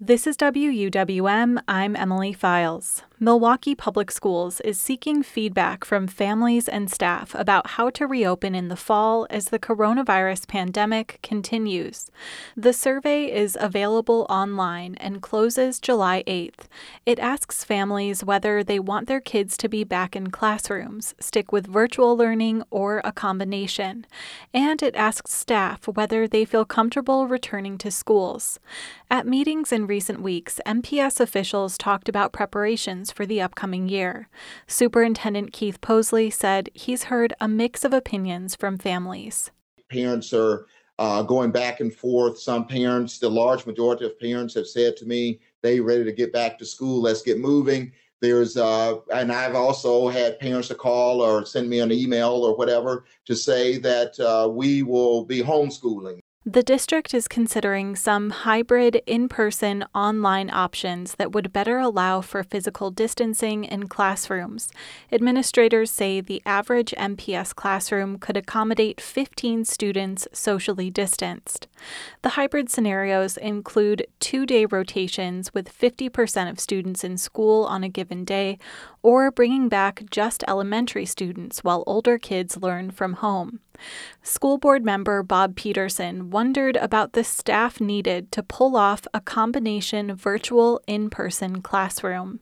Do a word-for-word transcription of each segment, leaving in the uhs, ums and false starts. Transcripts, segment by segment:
This is W U W M. I'm Emily Files. Milwaukee Public Schools is seeking feedback from families and staff about how to reopen in the fall as the coronavirus pandemic continues. The survey is available online and closes July eighth. It asks families whether they want their kids to be back in classrooms, stick with virtual learning, or a combination. And it asks staff whether they feel comfortable returning to schools. At meetings in recent weeks, M P S officials talked about preparations for the upcoming year. Superintendent Keith Posley said he's heard a mix of opinions from families. Parents are uh, going back and forth. Some parents, the large majority of parents, have said to me, they ready to get back to school. Let's get moving. There's, uh, and I've also had parents to call or send me an email or whatever to say that uh, we will be homeschooling. The district is considering some hybrid in-person online options that would better allow for physical distancing in classrooms. Administrators say the average M P S classroom could accommodate fifteen students socially distanced. The hybrid scenarios include two-day rotations with fifty percent of students in school on a given day, or bringing back just elementary students while older kids learn from home. School board member Bob Peterson wondered about the staff needed to pull off a combination virtual in-person classroom.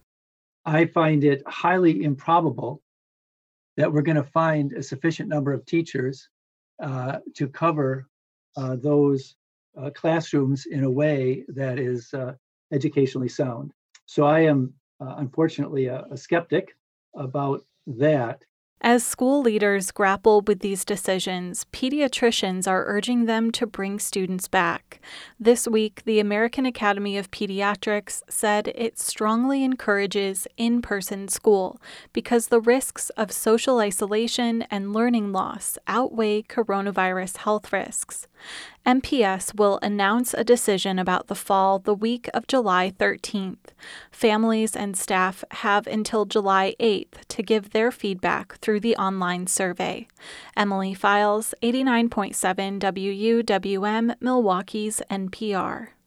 I find it highly improbable that we're going to find a sufficient number of teachers uh, to cover uh, those uh, classrooms in a way that is uh, educationally sound. So I am uh, unfortunately a, a skeptic about that. As school leaders grapple with these decisions, pediatricians are urging them to bring students back. This week, the American Academy of Pediatrics said it strongly encourages in-person school because the risks of social isolation and learning loss outweigh coronavirus health risks. M P S will announce a decision about the fall the week of July thirteenth. Families and staff have until July eighth to give their feedback through the online survey. Emily Files, eighty-nine point seven W U W M, Milwaukee's N P R.